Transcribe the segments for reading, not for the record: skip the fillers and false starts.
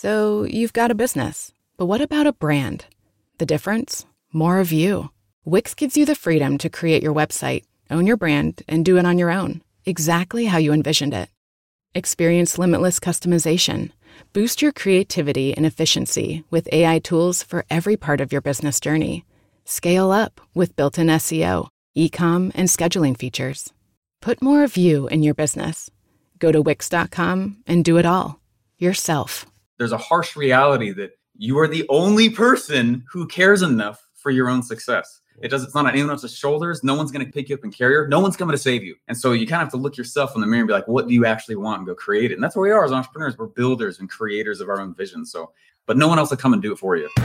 So you've got a business, but what about a brand? The difference? More of you. Wix gives you the freedom to create your website, own your brand, and do it on your own, exactly how you envisioned it. Experience limitless customization. Boost your creativity and efficiency with AI tools for every part of your business journey. Scale up with built-in SEO, e-com, and scheduling features. Put more of you in your business. Go to Wix.com and do it all yourself. There's a harsh reality that you are the only person who cares enough for your own success. It's not on anyone else's shoulders. No one's going to pick you up and carry you. No one's coming to save you. And so you kind of have to look yourself in the mirror and be like, what do you actually want, and go create it. And that's what we are as entrepreneurs. We're builders and creators of our own vision. But no one else will come and do it for you.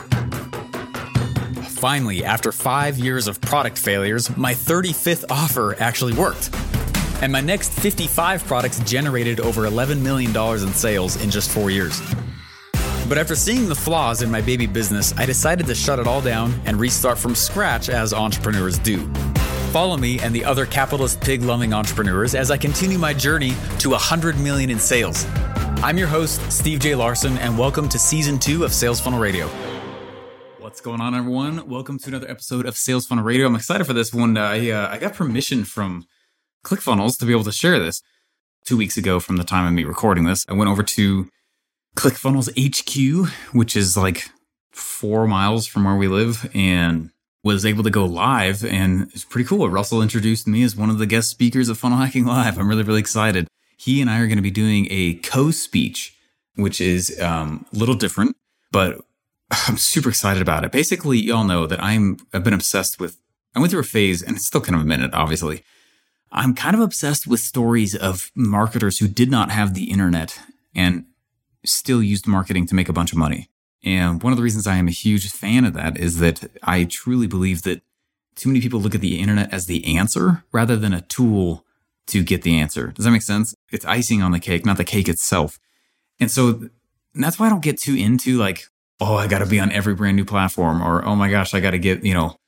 Finally, after 5 years of product failures, my 35th offer actually worked. And my next 55 products generated over $11 million in sales in just 4 years. But after seeing the flaws in my baby business, I decided to shut it all down and restart from scratch as entrepreneurs do. Follow me and the other capitalist pig-loving entrepreneurs as I continue my journey to 100 million in sales. I'm your host, Steve J. Larson, and welcome to Season 2 of Sales Funnel Radio. What's going on, everyone? Welcome to another episode of Sales Funnel Radio. I'm excited for this one. I got permission from ClickFunnels to be able to share this. 2 weeks ago from the time of me recording this, I went over to ClickFunnels HQ, which is like 4 miles from where we live, and was able to go live, and it's pretty cool. Russell introduced me as one of the guest speakers of Funnel Hacking Live. I'm really, really excited. He and I are going to be doing a co-speech, which is a little different, but I'm super excited about it. Basically, y'all know that I've been obsessed with, I went through a phase, and it's still kind of a minute, obviously. I'm kind of obsessed with stories of marketers who did not have the internet and still used marketing to make a bunch of money. And one of the reasons I am a huge fan of that is that I truly believe that too many people look at the internet as the answer rather than a tool to get the answer. Does that make sense? It's icing on the cake, not the cake itself. And that's why I don't get too into like, oh, I got to be on every brand new platform, or, oh my gosh, I got to get,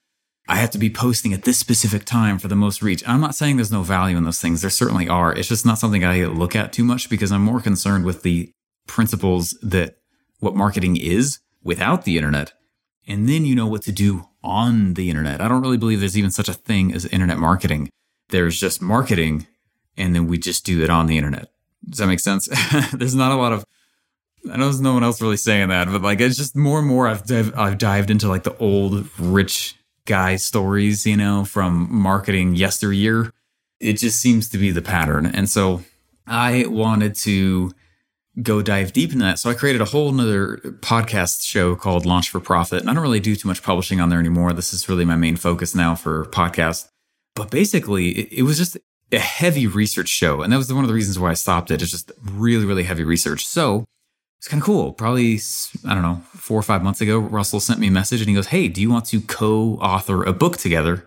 I have to be posting at this specific time for the most reach. I'm not saying there's no value in those things. There certainly are. It's just not something I look at too much because I'm more concerned with the principles that what marketing is without the internet. And then you know what to do on the internet. I don't really believe there's even such a thing as internet marketing. There's just marketing, and then we just do it on the internet. Does that make sense? There's not a lot of, I know there's no one else really saying that, but like, it's just more and more I've dived into like the old rich guy stories, from marketing yesteryear. It just seems to be the pattern. And so I wanted to go dive deep in that. So I created a whole nother podcast show called Launch for Profit. And I don't really do too much publishing on there anymore. This is really my main focus now for podcasts. But basically, it was just a heavy research show. And that was one of the reasons why I stopped it. It's just really, really heavy research. So it's kind of cool. Probably, 4 or 5 months ago, Russell sent me a message and he goes, hey, do you want to co-author a book together?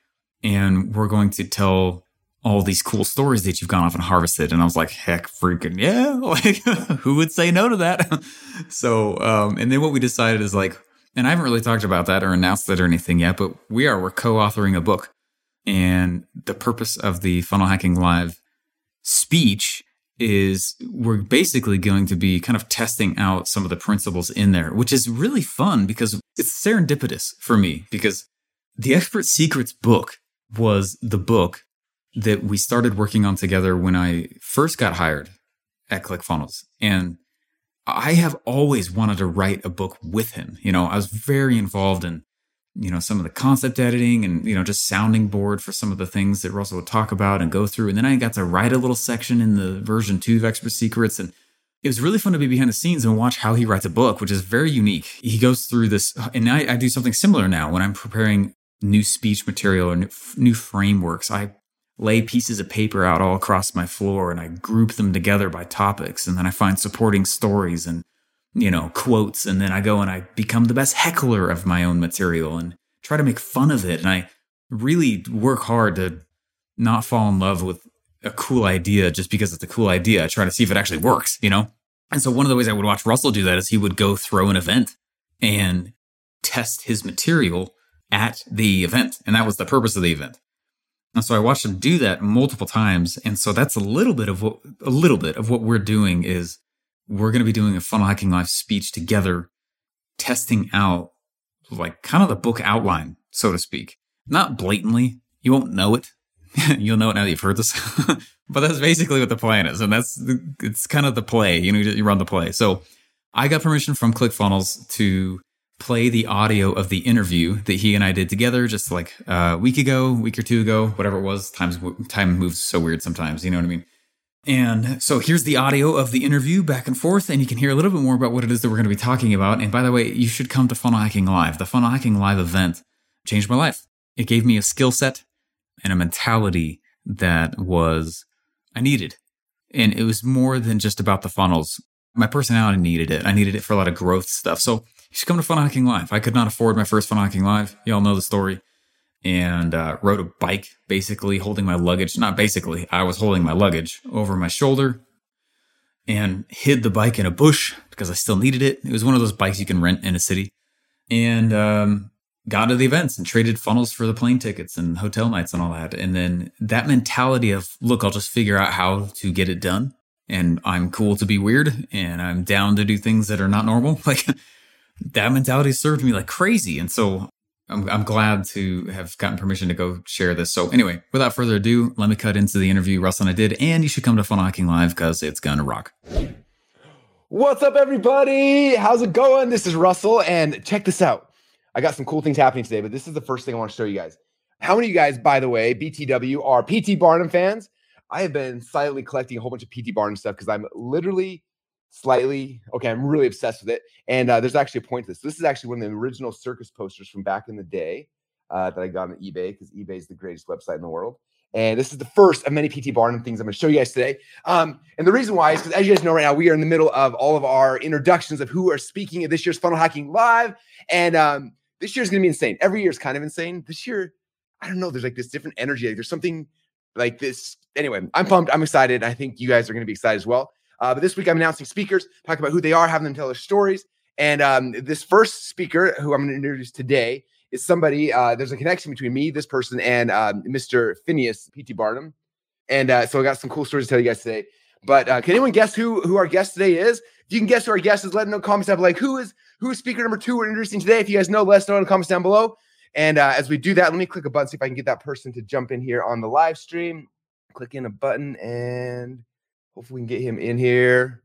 And we're going to tell all these cool stories that you've gone off and harvested. And I was like, heck freaking yeah. Like, who would say no to that? So, and then what we decided is like, and I haven't really talked about that or announced it or anything yet, but we're co-authoring a book. And the purpose of the Funnel Hacking Live speech is we're basically going to be kind of testing out some of the principles in there, which is really fun because it's serendipitous for me, because the Expert Secrets book was the book that we started working on together when I first got hired at ClickFunnels. And I have always wanted to write a book with him. I was very involved in, some of the concept editing and, just sounding board for some of the things that Russell would talk about and go through. And then I got to write a little section in the version 2 of Expert Secrets. And it was really fun to be behind the scenes and watch how he writes a book, which is very unique. He goes through this, and I do something similar now when I'm preparing new speech material or new frameworks. I lay pieces of paper out all across my floor and I group them together by topics. And then I find supporting stories and, quotes. And then I go and I become the best heckler of my own material and try to make fun of it. And I really work hard to not fall in love with a cool idea just because it's a cool idea. I try to see if it actually works, And so one of the ways I would watch Russell do that is he would go throw an event and test his material at the event. And that was the purpose of the event. And so I watched him do that multiple times. And so that's a little bit of what we're doing is we're going to be doing a Funnel Hacking Live speech together, testing out like kind of the book outline, so to speak. Not blatantly. You won't know it. You'll know it now that you've heard this. But that's basically what the plan is. And it's kind of the play. You run the play. So I got permission from ClickFunnels to play the audio of the interview that he and I did together just like a week or two ago, whatever it was. Time moves so weird sometimes, you know what I mean? And so here's the audio of the interview back and forth, and you can hear a little bit more about what it is that we're going to be talking about. And by the way, you should come to Funnel Hacking Live. The Funnel Hacking Live event changed my life. It gave me a skill set and a mentality that I needed. And it was more than just about the funnels. My personality needed it. I needed it for a lot of growth stuff. So you should come to Funnel Hacking Live. I could not afford my first Funnel Hacking Live. Y'all know the story. And rode a bike, basically holding my luggage. Not basically, I was holding my luggage over my shoulder and hid the bike in a bush because I still needed it. It was one of those bikes you can rent in a city. And got to the events and traded funnels for the plane tickets and hotel nights and all that. And then that mentality of, look, I'll just figure out how to get it done. And I'm cool to be weird and I'm down to do things that are not normal. Like that mentality served me like crazy. And so I'm glad to have gotten permission to go share this. So anyway, without further ado, let me cut into the interview Russell and I did. And you should come to Funnel Hacking Live because it's going to rock. What's up, everybody? How's it going? This is Russell. And check this out. I got some cool things happening today, but this is the first thing I want to show you guys. How many of you guys, by the way, BTW, are P.T. Barnum fans? I have been silently collecting a whole bunch of P.T. Barnum stuff because I'm I'm really obsessed with it. And there's actually a point to this. This is actually one of the original circus posters from back in the day that I got on eBay because eBay is the greatest website in the world. And this is the first of many P.T. Barnum things I'm going to show you guys today. And the reason why is because, as you guys know right now, we are in the middle of all of our introductions of who are speaking at this year's Funnel Hacking Live. And this year's going to be insane. Every year is kind of insane. This year, I don't know. There's like this different energy. Like there's something like this. Anyway, I'm pumped. I'm excited. I think you guys are going to be excited as well. But this week I'm announcing speakers, talking about who they are, having them tell their stories. And this first speaker who I'm going to introduce today is somebody, there's a connection between me, this person, and Mr. Phineas P.T. Barnum. And so I got some cool stories to tell you guys today. But can anyone guess who our guest today is? If you can guess who our guest is, let them know in the comments down below. Like, who is speaker number 2 we're introducing today? If you guys know, let us know in the comments down below. And as we do that, let me click a button, see if I can get that person to jump in here on the live stream. Click in a button and hopefully we can get him in here.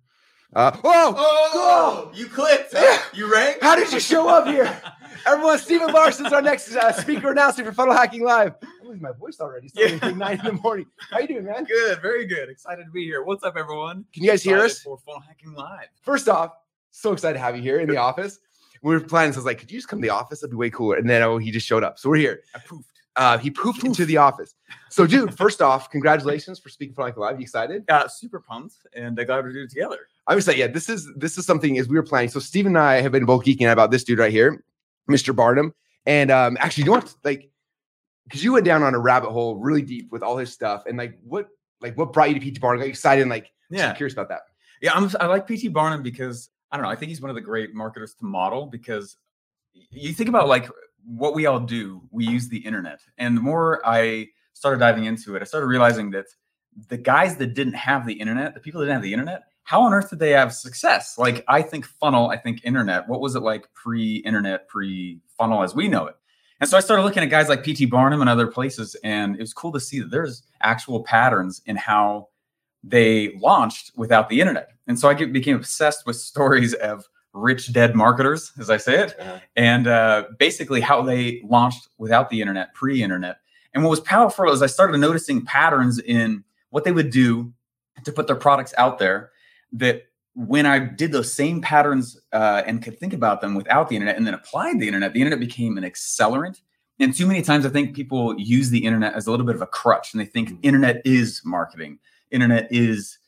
You clicked. Huh? You ranked? How did you show up here? Everyone, Stephen Larson's our next speaker announcing for Funnel Hacking Live. I'm losing my voice already. It's like 9 in the morning. How you doing, man? Good, very good. Excited to be here. What's up, everyone? Can you guys hear us? For Funnel Hacking Live. First off, so excited to have you here in the office. We were planning, so I was like, could you just come to the office? That'd be way cooler. And then he just showed up. So we're here. I poofed. He poofed into the office. So, dude, first off, congratulations for speaking Funnel Hacking Live. You excited? Super pumped, and glad to do it together. I was like, yeah, this is something as we were planning. So Steve and I have been both geeking out about this dude right here, Mr. Barnum. And actually, you know what? Like, because you went down on a rabbit hole really deep with all his stuff, and what brought you to P.T. Barnum? Got you excited and I'm curious about that. Yeah, I like P.T. Barnum because I don't know. I think he's one of the great marketers to model because you think about like what we all do. We use the internet, and the more I started diving into it, I started realizing that the guys that didn't have the internet, the people that didn't have the internet, how on earth did they have success? Like I think funnel, I think internet. What was it like pre-internet, pre-funnel as we know it? And so I started looking at guys like P.T. Barnum and other places, and it was cool to see that there's actual patterns in how they launched without the internet. And so I became obsessed with stories of rich dead marketers, as I say it, and basically how they launched without the internet, pre-internet. And what was powerful is I started noticing patterns in what they would do to put their products out there that when I did those same patterns and could think about them without the internet and then applied the internet became an accelerant. And too many times I think people use the internet as a little bit of a crutch, and they think internet is marketing. Internet is,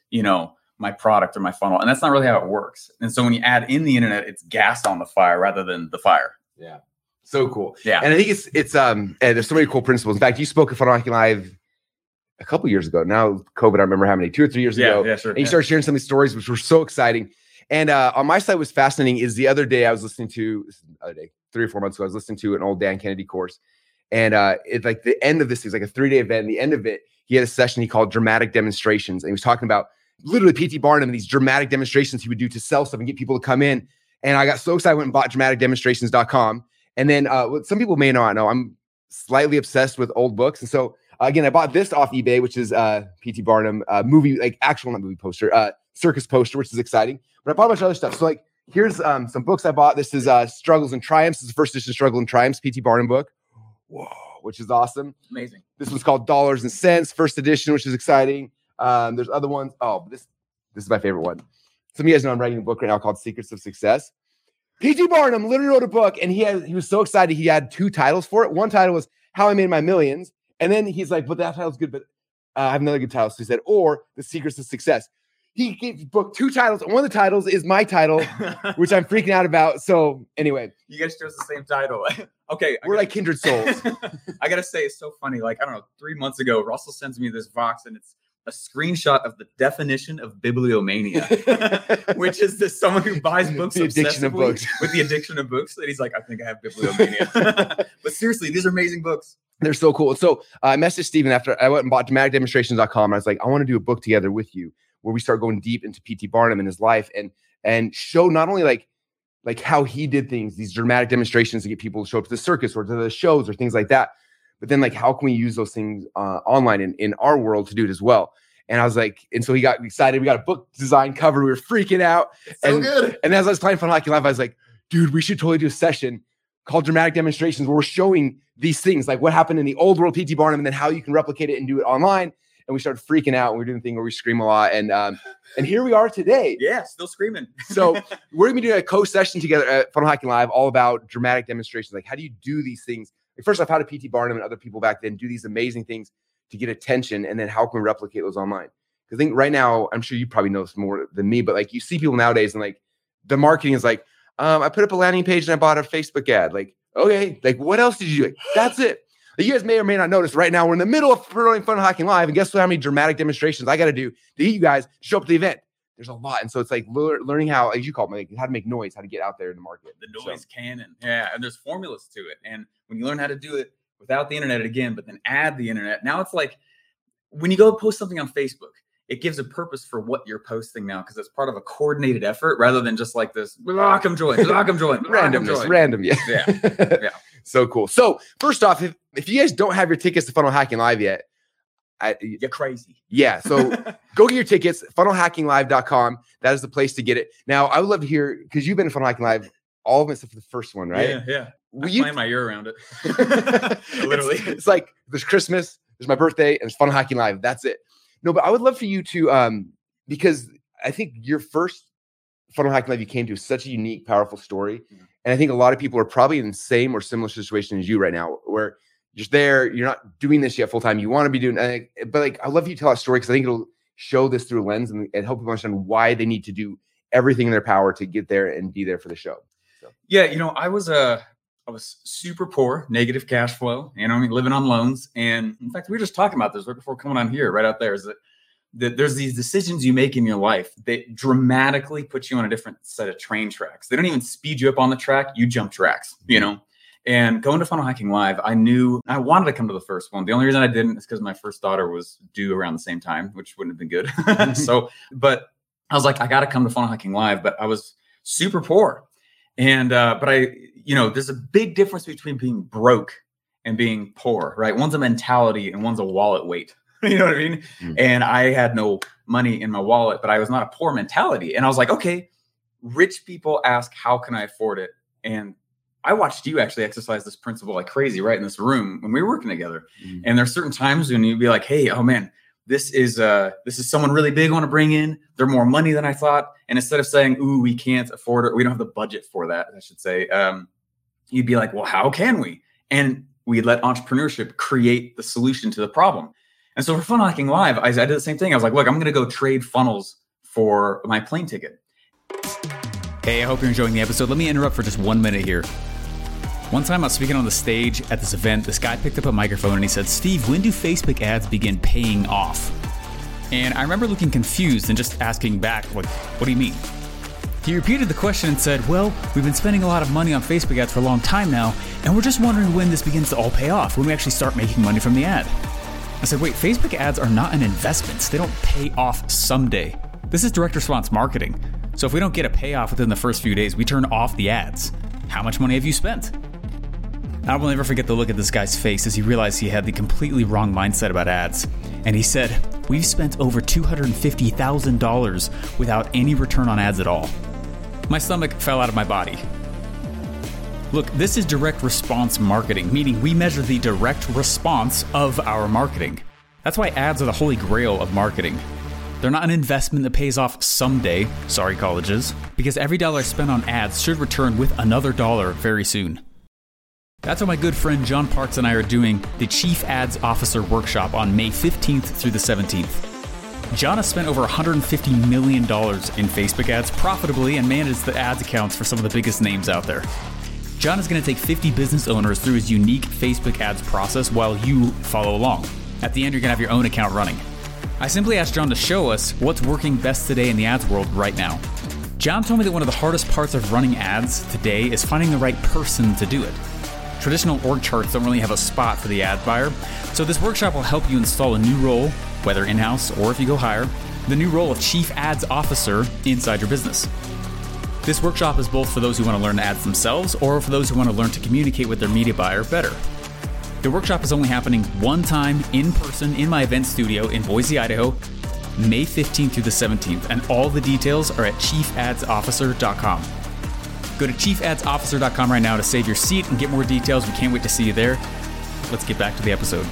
my product or my funnel. And that's not really how it works. And so when you add in the internet, it's gas on the fire rather than the fire. Yeah. So cool. Yeah. And I think it's and there's so many cool principles. In fact, you spoke at Funnel Hacking Live a couple years ago. Now, COVID, I remember how many, 2 or 3 years ago. Yeah, sure. And you started sharing some of these stories, which were so exciting. And on my side, was fascinating is the other day I was listening to, 3 or 4 months ago, I was listening to an old Dan Kennedy course. And it's like the end of this is like a 3-day event. And the end of it, he had a session he called Dramatic Demonstrations. And he was talking about literally P.T. Barnum, these dramatic demonstrations he would do to sell stuff and get people to come in. And I got so excited, I went and bought dramaticdemonstrations.com. And then what some people may not know, I'm slightly obsessed with old books. And so again, I bought this off eBay, which is P.T. Barnum movie, like actual, not movie poster, circus poster, which is exciting. But I bought a bunch of other stuff. So like, here's some books I bought. This is Struggles and Triumphs. This is the first edition Struggle and Triumphs, P.T. Barnum book. Whoa, which is awesome. Amazing. This one's called Dollars and Cents, first edition, which is exciting. There's other ones. Oh, this is my favorite one. Some of you guys know I'm writing a book right now called Secrets of Success. P.T. Barnum literally wrote a book, and he was so excited he had 2 titles for it. One title was How I Made My Millions, and then he's like, but that title's good, but I have another good title. So he said, or The Secrets of Success. He gave the book 2 titles, and one of the titles is my title, which I'm freaking out about. So anyway. You guys chose the same title. Okay. We're like kindred souls. I got to say, it's so funny. Like, I don't know, 3 months ago, Russell sends me this Vox, and it's a screenshot of the definition of bibliomania, which is this someone who buys books the addiction of books with the addiction of books. And he's like, I think I have bibliomania. But seriously, these are amazing books. They're so cool. So I messaged Steven after I went and bought dramaticdemonstrations.com. I was like, I want to do a book together with you where we start going deep into P.T. Barnum and his life and show not only like how he did things, these dramatic demonstrations to get people to show up to the circus or to the shows or things like that. But then like, how can we use those things online in our world to do it as well? And I was like, and so he got excited. We got a book design cover. We were freaking out. It's so good. And as I was playing Funnel Hacking Live, I was like, dude, we should totally do a session called Dramatic Demonstrations where we're showing these things, like what happened in the old world P.T. Barnum and then how you can replicate it and do it online. And we started freaking out and we're doing the thing where we scream a lot. And here we are today. Yeah, still screaming. So we're going to be doing a co-session together at Funnel Hacking Live all about dramatic demonstrations. Like, how do you do these things? Like, first off, how did P.T. Barnum and other people back then do these amazing things to get attention? And then how can we replicate those online? Because I think right now, I'm sure you probably know this more than me, but like you see people nowadays and like the marketing is like, I put up a landing page and I bought a Facebook ad. Like, okay, like what else did you do? Like, that's it. Like, you guys may or may not notice right now, we're in the middle of Funnel Hacking Live. And guess what? How many dramatic demonstrations I got to do to get you guys to show up to the event? There's a lot. And so it's like learning how, as you call it, like, how to make noise, how to get out there in the market. The noise cannon. Yeah. And there's formulas to it. And when you learn how to do it without the internet again, but then add the internet, now it's like when you go post something on Facebook, it gives a purpose for what you're posting now because it's part of a coordinated effort rather than just like this, come join. Random. Yeah. So cool. So first off, if you guys don't have your tickets to Funnel Hacking Live yet, you're crazy. Yeah. So go get your tickets, funnelhackinglive.com. That is the place to get it. Now, I would love to hear, because you've been in Funnel Hacking Live, all of them except for the first one, right? Yeah. I plan my year around it. Literally. It's like there's Christmas, there's my birthday, and there's Funnel Hacking Live. That's it. No, but I would love for you to, because I think your first Funnel Hacking Live you came to is such a unique, powerful story. Mm-hmm. And I think a lot of people are probably in the same or similar situation as you right now, where you're just there, you're not doing this yet full time. You want to be doing, but like, I'd love you to tell a story because I think it'll show this through a lens and help people understand why they need to do everything in their power to get there and be there for the show. So. Yeah. I was super poor, negative cash flow, living on loans. And in fact, we were just talking about this right before coming on here, right out there, is that there's these decisions you make in your life that dramatically put you on a different set of train tracks. They don't even speed you up on the track. You jump tracks, and going to Funnel Hacking Live, I knew I wanted to come to the first one. The only reason I didn't is because my first daughter was due around the same time, which wouldn't have been good. But I was like, I got to come to Funnel Hacking Live, but I was super poor. And, but there's a big difference between being broke and being poor, right? One's a mentality and one's a wallet weight. You know what I mean? Mm-hmm. And I had no money in my wallet, but I was not a poor mentality. And I was like, okay, rich people ask, how can I afford it? And I watched you actually exercise this principle like crazy, right, in this room when we were working together. Mm-hmm. And there's certain times when you'd be like, hey, oh man, this is someone really big I want to bring in. They're more money than I thought. And instead of saying, ooh, we can't afford it, we don't have the budget for that, I should say, you'd be like, well, how can we? And we'd let entrepreneurship create the solution to the problem. And so for Funnel Hacking Live, I did the same thing. I was like, look, I'm going to go trade funnels for my plane ticket. Hey, I hope you're enjoying the episode. Let me interrupt for just 1 minute here. One time I was speaking on the stage at this event, this guy picked up a microphone and he said, Steve, when do Facebook ads begin paying off? And I remember looking confused and just asking back, like, what do you mean? He repeated the question and said, well, we've been spending a lot of money on Facebook ads for a long time now, and we're just wondering when this begins to all pay off, when we actually start making money from the ad. I said, wait, Facebook ads are not an investment. They don't pay off someday. This is direct response marketing. So if we don't get a payoff within the first few days, we turn off the ads. How much money have you spent? I will never forget the look at this guy's face as he realized he had the completely wrong mindset about ads. And he said, "We've spent over $250,000 without any return on ads at all." My stomach fell out of my body. Look, this is direct response marketing, meaning we measure the direct response of our marketing. That's why ads are the holy grail of marketing. They're not an investment that pays off someday, sorry colleges, because every dollar spent on ads should return with another dollar very soon. That's why my good friend John Parks and I are doing the Chief Ads Officer Workshop on May 15th through the 17th. John has spent over $150 million in Facebook ads profitably and managed the ads accounts for some of the biggest names out there. John is going to take 50 business owners through his unique Facebook ads process while you follow along. At the end, you're going to have your own account running. I simply asked John to show us what's working best today in the ads world right now. John told me that one of the hardest parts of running ads today is finding the right person to do it. Traditional org charts don't really have a spot for the ad buyer, so this workshop will help you install a new role, whether in-house or if you go hire, the new role of Chief Ads Officer inside your business. This workshop is both for those who want to learn ads themselves or for those who want to learn to communicate with their media buyer better. The workshop is only happening one time in person in my event studio in Boise, Idaho, May 15th through the 17th, and all the details are at chiefaddsofficer.com. Go to chiefaddsofficer.com right now to save your seat and get more details. We can't wait to see you there. Let's get back to the episode.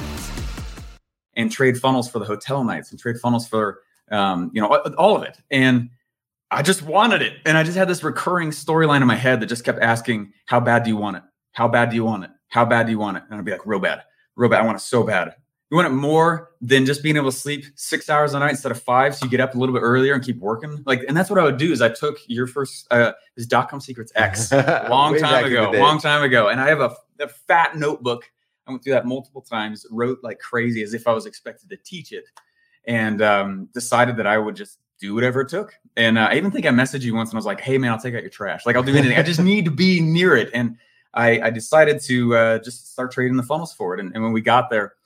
And trade funnels for the hotel nights and trade funnels for, all of it. And I just wanted it. And I just had this recurring storyline in my head that just kept asking, how bad do you want it? How bad do you want it? How bad do you want it? And I'd be like, real bad. I want it so bad. You want it more than just being able to sleep 6 hours a night instead of 5, so you get up a little bit earlier and keep working. And that's what I would do. Is I took your first this .com Secrets X long time ago, and I have a fat notebook. I went through that multiple times, wrote like crazy as if I was expected to teach it, and decided that I would just do whatever it took. And I even think I messaged you once and I was like, "Hey man, I'll take out your trash. Like I'll do anything. I just need to be near it." And I decided to just start trading the funnels for it. And when I got there,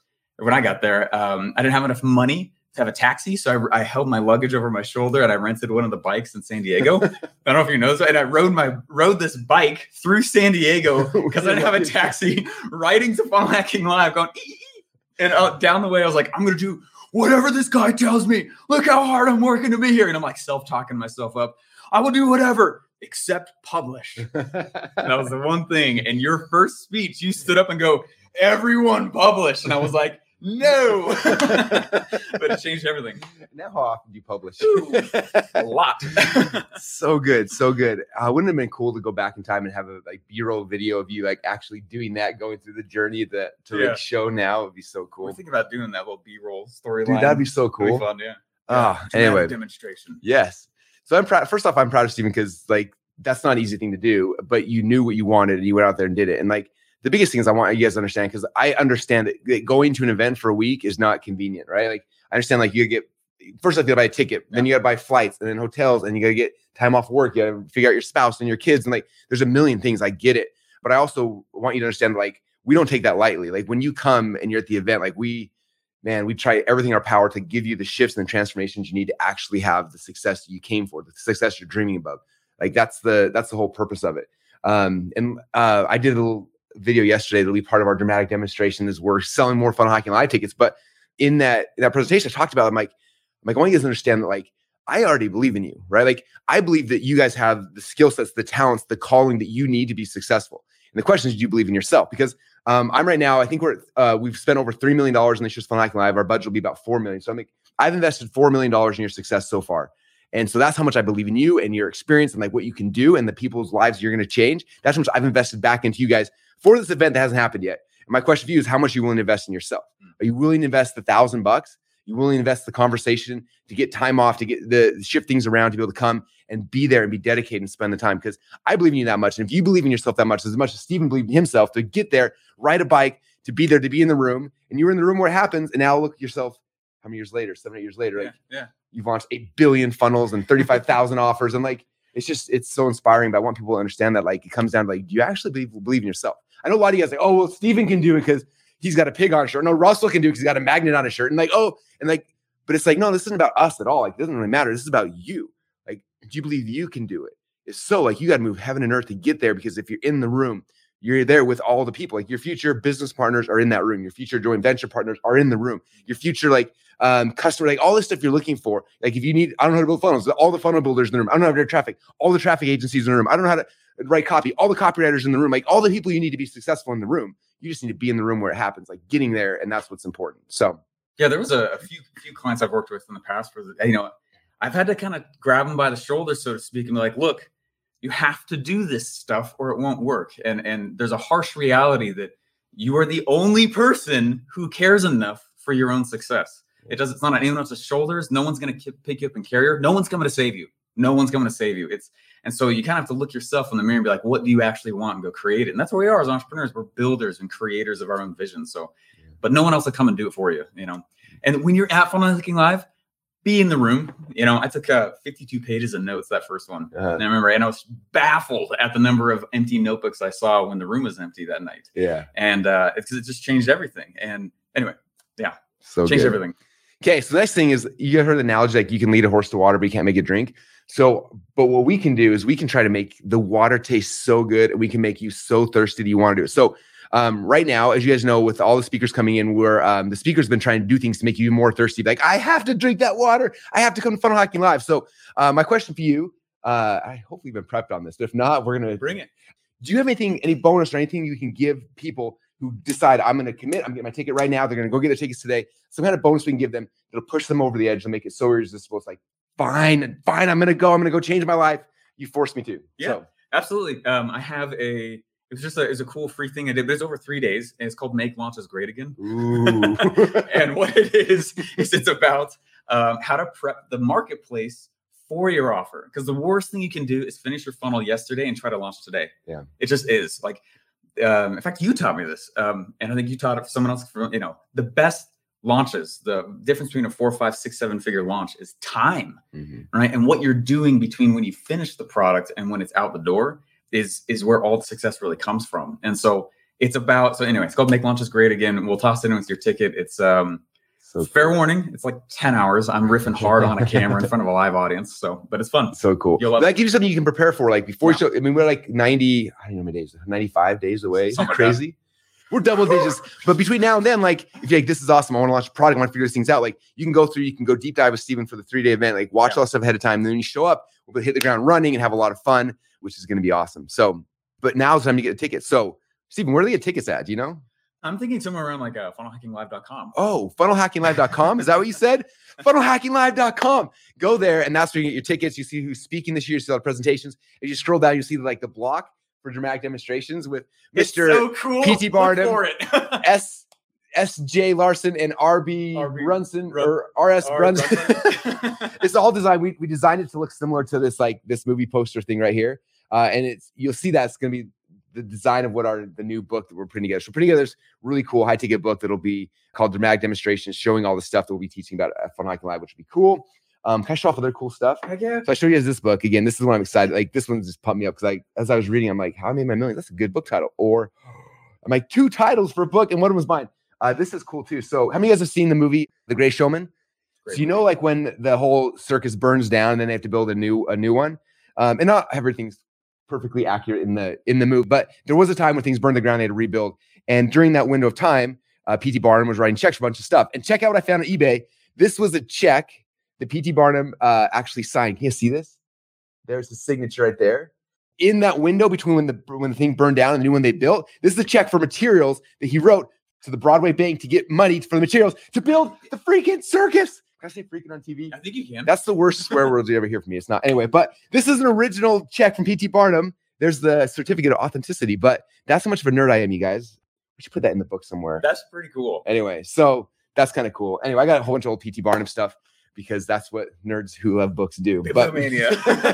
I didn't have enough money to have a taxi. So I held my luggage over my shoulder and I rented one of the bikes in San Diego. I don't know if you know this, and I rode this bike through San Diego because I didn't have a taxi, riding to Funnel Hacking Live, going, and down the way, I was like, I'm going to do whatever this guy tells me. Look how hard I'm working to be here. And I'm like self-talking myself up. I will do whatever except publish. That was the one thing. And your first speech, you stood up and go, everyone publish. And I was like, no. But it changed everything. Now, how often do you publish? A lot. So good. Wouldn't it have been cool to go back in time and have a B-roll video of you actually doing that, going through the journey to show now? It would be so cool. We're thinking about doing that little B-roll storyline. Dude, that'd be so cool. That'd be fun, yeah. Anyway, demonstration. Yes. So I'm proud. First off, I'm proud of Stephen because that's not an easy thing to do, but you knew what you wanted and you went out there and did it. And the biggest thing is I want you guys to understand, because I understand that going to an event for a week is not convenient, right? I understand you get, first off, you gotta buy a ticket, then you gotta buy flights and then hotels, and you gotta get time off work. You gotta figure out your spouse and your kids. And there's a million things. I get it. But I also want you to understand, we don't take that lightly. When you come and you're at the event, we try everything in our power to give you the shifts and the transformations you need to actually have the success you came for, the success you're dreaming about. That's the whole purpose of it. I did a little video yesterday that'll be part of our dramatic demonstration is we're selling more Funnel Hacking Live tickets. But in that presentation I talked about, I want you guys to understand that I already believe in you, right? I believe that you guys have the skill sets, the talents, the calling that you need to be successful. And the question is, do you believe in yourself? Because I'm right now, I think we've spent over $3 million in this year's Funnel Hacking Live. Our budget will be about $4 million. So I've invested $4 million in your success so far. And so that's how much I believe in you and your experience and what you can do and the people's lives you're going to change. That's how much I've invested back into you guys for this event that hasn't happened yet. And my question for you is, how much are you willing to invest in yourself? Are you willing to invest the $1,000? Are you willing to invest the conversation, to get time off, to get the shift things around, to be able to come and be there and be dedicated and spend the time? Because I believe in you that much. And if you believe in yourself that much as Stephen believed in himself, to get there, ride a bike, to be there, to be in the room, and you were in the room where it happens. And now look at yourself, how many years later, 7 or 8 years later, you've launched 8 billion funnels and 35,000 offers. And it's so inspiring. But I want people to understand that it comes down to do you actually believe in yourself? I know a lot of you guys oh, well, Stephen can do it because he's got a pig on his shirt. No, Russell can do it because he's got a magnet on his shirt. And But it's like, no, this isn't about us at all. Like, it doesn't really matter. This is about you. Like, do you believe you can do it? It's so like, you got to move heaven and earth to get there, because if you're in the room, you're there with all the people. Like, your future business partners are in that room. Your future joint venture partners are in the room. Your future, like, customer, like all this stuff you're looking for. Like, if you need, I don't know how to build funnels, all the funnel builders in the room. I don't know how to do traffic, all the traffic agencies in the room. I don't know how to write copy, all the copywriters in the room, like all the people you need to be successful in the room. You just need to be in the room where it happens, like getting there. And that's what's important. So yeah, there was a few clients I've worked with in the past where, I've had to kind of grab them by the shoulders, so to speak, and be like, look, you have to do this stuff or it won't work. And there's a harsh reality that you are the only person who cares enough for your own success. It's not on anyone else's shoulders. No one's going to pick you up and carry you. No one's coming to save you. No one's coming to save you. And so you kind of have to look yourself in the mirror and be like, what do you actually want, and go create it. And that's where we are as entrepreneurs. We're builders and creators of our own vision. So, but no one else will come and do it for you, And when you're at Funnel Hacking Live, be in the room. I took 52 pages of notes that first one. And I remember, and I was baffled at the number of empty notebooks I saw when the room was empty that night. Yeah. And it's because it just changed everything. And anyway, yeah. So changed good. everything. Okay. So the next thing is, you heard the analogy, like you can lead a horse to water, but you can't make it drink. So, but what we can do is we can try to make the water taste so good, and we can make you so thirsty that you want to do it. So right now, as you guys know, with all the speakers coming in, the speakers have been trying to do things to make you more thirsty. Like, I have to drink that water. I have to come to Funnel Hacking Live. So my question for you, I hopefully you've been prepped on this, but if not, we're going to bring it. Do you have any bonus or anything you can give people who decide, I'm going to commit, I'm getting my ticket right now, they're going to go get their tickets today, some kind of bonus we can give them that'll push them over the edge and make it so irresistible? It's like, fine, I'm going to go change my life. You forced me to. Yeah, so. Absolutely. I have it's a cool free thing I did, but it's over 3 days, and it's called Make Launches Great Again. Ooh. And what it is it's about how to prep the marketplace for your offer. Because the worst thing you can do is finish your funnel yesterday and try to launch today. Yeah. It just is. Like, in fact, you taught me this. And I think you taught it for someone else. The best launches, the difference between a 4, 5, 6, 7 figure launch is time, right? And what you're doing between when you finish the product and when it's out the door is where all the success really comes from. And so it's called Make Launches Great Again. We'll toss it in with your ticket. It's fair warning, it's like 10 hours. I'm riffing hard on a camera in front of a live audience. But it's fun. So cool. That gives you something you can prepare for. Like before you show, I mean, we're like 90, I don't know how many days, 95 days away. Isn't that crazy? We're double digits. But between now and then, like, if you're like, this is awesome, I want to launch a product, I want to figure these things out, like you can go deep dive with Steven for the 3-day event, like watch all that stuff ahead of time. And then when you show up, we'll hit the ground running and have a lot of fun, which is going to be awesome. So, but now it's time to get a ticket. So Steven, where do they get tickets at? Do you know? I'm thinking somewhere around like funnelhackinglive.com. Oh, funnelhackinglive.com. Is that what you said? Funnelhackinglive.com. Go there, and that's where you get your tickets. You see who's speaking this year. You see all the presentations. As you scroll down, you see like the block for dramatic demonstrations with Mr. So cool. P.T. Barnum, for it. S.J. Larson, and R.B. Brunson or R.S. Brunson. It's all designed. We designed it to look similar to this movie poster thing right here, and you'll see that's going to be the design of the new book that we're putting together. So we're putting together this really cool high ticket book that'll be called Dramatic Demonstrations, showing all the stuff that we'll be teaching about at Funnel Hacking Live, which would be cool. Can I show off other cool stuff? Heck yeah. So I show you guys this book. Again, this is one I'm excited. Like this one just pumped me up because as I was reading, I'm like, how I made my millions? That's a good book title. Or I'm like, 2 titles for a book, and one of them was mine. This is cool too. So how many of you guys have seen the movie The Great Showman? Great. So you know, like when the whole circus burns down and then they have to build a new one. And not everything's perfectly accurate in the move, but there was a time when things burned to the ground, they had to rebuild. And during that window of time, P.T. Barnum was writing checks for a bunch of stuff. And check out what I found on eBay. This was a check that P.T. Barnum actually signed. Can you see this? There's the signature right there. In that window between when the thing burned down and the new one they built, this is a check for materials that he wrote to the Broadway Bank to get money for the materials to build the freaking circus. Can I say freaking on TV? I think you can. That's the worst swear words you ever hear from me. It's not. Anyway, but this is an original check from P.T. Barnum. There's the certificate of authenticity, but that's how much of a nerd I am, you guys. We should put that in the book somewhere. That's pretty cool. Anyway, so that's kind of cool. Anyway, I got a whole bunch of old P.T. Barnum stuff because that's what nerds who love books do. Bibliomania.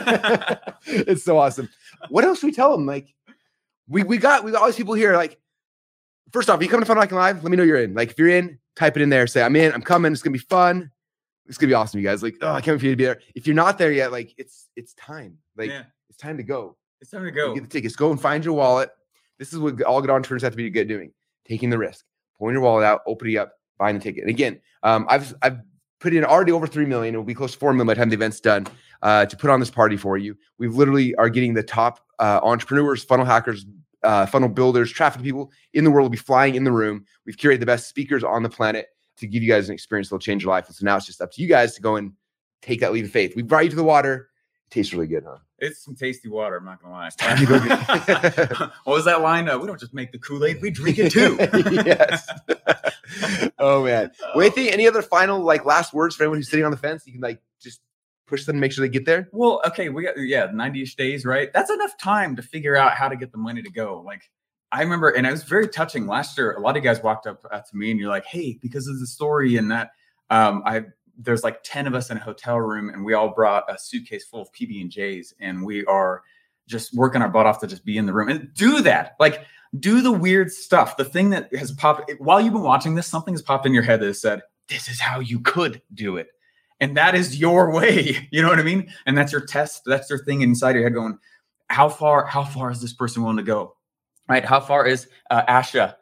It's so awesome. What else should we tell them? Like, we got all these people here. Like, first off, you come to Funnel Hacking Live, let me know you're in. Like, if you're in, type it in there. Say, I'm in, I'm coming. It's going to be fun. It's going to be awesome, you guys. Like, oh, I can't wait for you to be there. If you're not there yet, like, it's time. Like, It's time to go. It's time to go. Get the tickets. Go and find your wallet. This is what all good entrepreneurs have to be good doing. Taking the risk. Pulling your wallet out, opening it up, buying the ticket. And again, I've put in already over 3 million. It will be close to 4 million by the time the event's done to put on this party for you. We've literally are getting the top entrepreneurs, funnel hackers, funnel builders, traffic people in the world will be flying in the room. We've curated the best speakers on the planet to give you guys an experience that'll change your life. And so now it's just up to you guys to go and take that leap of faith. We brought you to the water. It tastes really good, huh? It's some tasty water, I'm not gonna lie. It's time to go get What was that line? We don't just make the Kool-Aid, we drink it too. Yes. Oh man. Wait, any other final last words for anyone who's sitting on the fence? You can just push them and make sure they get there. Well, okay, we got 90-ish days, right? That's enough time to figure out how to get the money to go. I remember, and it was very touching last year. A lot of guys walked up to me and you're like, hey, because of the story and that, there's 10 of us in a hotel room and we all brought a suitcase full of PB&Js and we are just working our butt off to just be in the room and do that. Do the weird stuff. The thing that has popped while you've been watching this, something has popped in your head that has said, this is how you could do it. And that is your way. You know what I mean? And that's your test. That's your thing inside your head going, how far is this person willing to go? Right? How far is Asha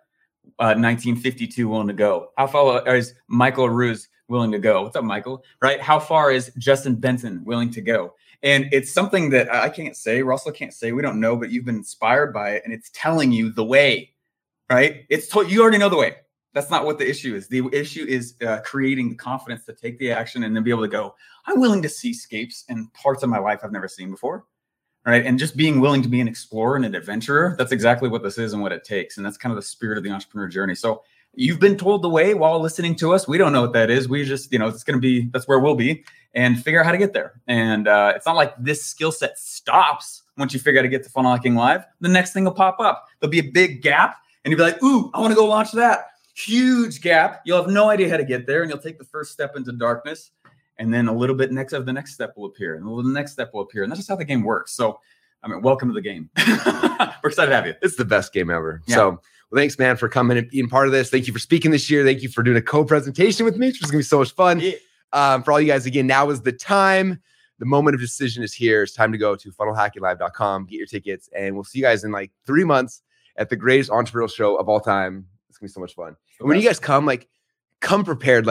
1952 willing to go? How far is Michael Ruse willing to go? What's up, Michael? Right? How far is Justin Benson willing to go? And it's something that I can't say, Russell can't say, we don't know, but you've been inspired by it and it's telling you the way, right? You already know the way. That's not what the issue is. The issue is creating the confidence to take the action and then be able to go, I'm willing to see scapes and parts of my life I've never seen before. Right. And just being willing to be an explorer and an adventurer. That's exactly what this is and what it takes. And that's kind of the spirit of the entrepreneur journey. So you've been told the way while listening to us. We don't know what that is. We just, it's going to be, that's where we'll be and figure out how to get there. And it's not like this skill set stops once you figure out how to get to Funnel Hacking Live. The next thing will pop up. There'll be a big gap and you'll be like, ooh, I want to go launch that. Huge gap. You'll have no idea how to get there and you'll take the first step into darkness. And then a little bit the next step will appear and the next step will appear. And that's just how the game works. So, welcome to the game. We're excited to have you. It's the best game ever. Yeah. So thanks, man, for coming and being part of this. Thank you for speaking this year. Thank you for doing a co-presentation with me, which is going to be so much fun. Yeah. For all you guys, again, now is the time. The moment of decision is here. It's time to go to funnelhackinglive.com, get your tickets, and we'll see you guys in 3 months at the greatest entrepreneurial show of all time. It's going to be so much fun. And when you guys come prepared.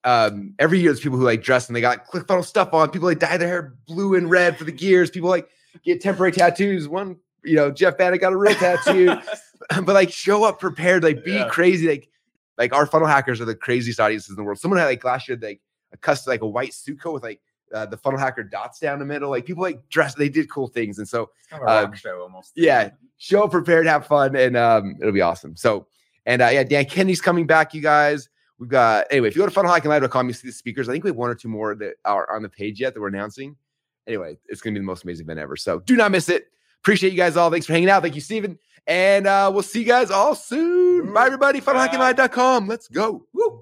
Every year there's people who dress and they got ClickFunnels stuff on. People dye their hair blue and red for the gears. People get temporary tattoos. One, Jeff Bannock got a real tattoo. But show up prepared, be crazy. Our funnel hackers are the craziest audiences in the world. Someone had last year a custom a white suit coat with the funnel hacker dots down the middle. People dress, they did cool things. And so it's kind of a rock show almost. Yeah. Show up prepared, have fun, and it'll be awesome. So Dan Kennedy's coming back, you guys. We've got, anyway, if you go to funnelhackinglive.com, you see the speakers. I think we have 1 or 2 more that are on the page yet that we're announcing. Anyway, it's going to be the most amazing event ever. So do not miss it. Appreciate you guys all. Thanks for hanging out. Thank you, Steven. And we'll see you guys all soon. Bye, everybody. Funnelhackinglive.com. Let's go. Woo.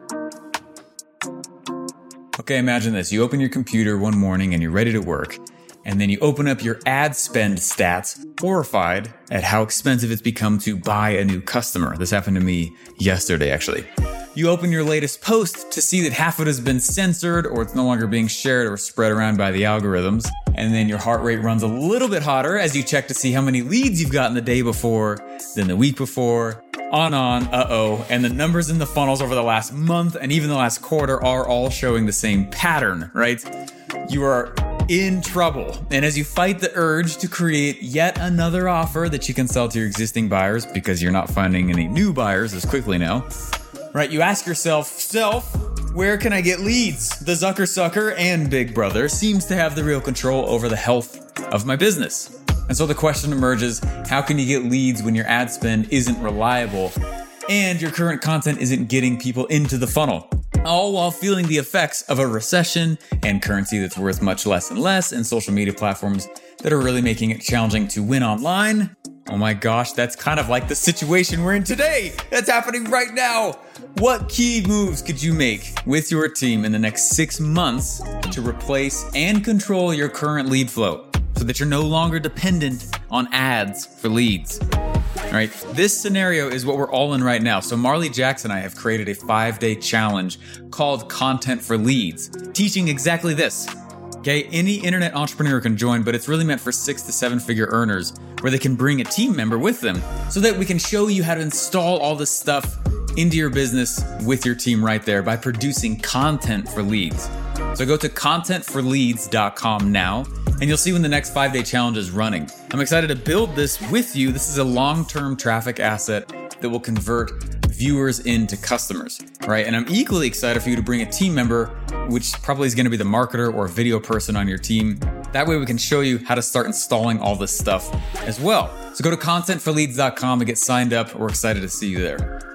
Okay, imagine this. You open your computer one morning and you're ready to work. And then you open up your ad spend stats, horrified at how expensive it's become to buy a new customer. This happened to me yesterday, actually. You open your latest post to see that half of it has been censored or it's no longer being shared or spread around by the algorithms. And then your heart rate runs a little bit hotter as you check to see how many leads you've gotten the day before, then the week before, on, and the numbers in the funnels over the last month and even the last quarter are all showing the same pattern, right? You are in trouble. And as you fight the urge to create yet another offer that you can sell to your existing buyers because you're not finding any new buyers as quickly now, right? You ask yourself, where can I get leads? The Zucker Sucker and Big Brother seems to have the real control over the health of my business. And so the question emerges, how can you get leads when your ad spend isn't reliable and your current content isn't getting people into the funnel? All while feeling the effects of a recession and currency that's worth much less and less and social media platforms that are really making it challenging to win online. Oh my gosh, that's kind of like the situation we're in today. That's happening right now. What key moves could you make with your team in the next 6 months to replace and control your current lead flow so that you're no longer dependent on ads for leads? All right, this scenario is what we're all in right now. So Marley Jackson and I have created a 5-day challenge called Content for Leads, teaching exactly this. Okay, any internet entrepreneur can join, but it's really meant for 6 to 7 figure earners where they can bring a team member with them so that we can show you how to install all this stuff into your business with your team right there by producing content for leads. So go to contentforleads.com now, and you'll see when the next 5-day challenge is running. I'm excited to build this with you. This is a long-term traffic asset that will convert viewers into customers, right? And I'm equally excited for you to bring a team member, which probably is going to be the marketer or video person on your team. That way we can show you how to start installing all this stuff as well. So go to contentforleads.com and get signed up. We're excited to see you there.